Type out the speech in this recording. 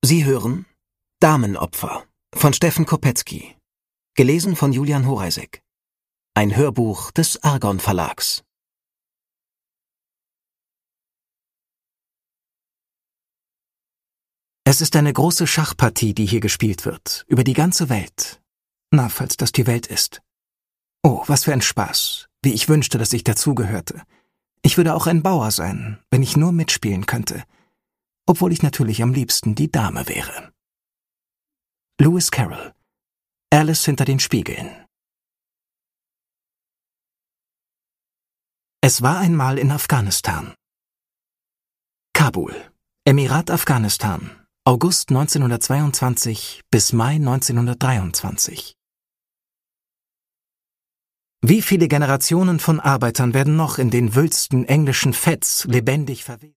Sie hören Damenopfer von Steffen Kopetzky, gelesen von Julian Horeisek. Ein Hörbuch des Argon Verlags. Es ist eine große Schachpartie, die hier gespielt wird, über die ganze Welt. Na, falls das die Welt ist. Oh, was für ein Spaß, wie ich wünschte, dass ich dazugehörte. Ich würde auch ein Bauer sein, wenn ich nur mitspielen könnte. Obwohl ich natürlich am liebsten die Dame wäre. Lewis Carroll. Alice hinter den Spiegeln. Es war einmal in Afghanistan. Kabul, Emirat Afghanistan, August 1922 bis Mai 1923. Wie viele Generationen von Arbeitern werden noch in den wühlsten englischen Fetts lebendig verwest?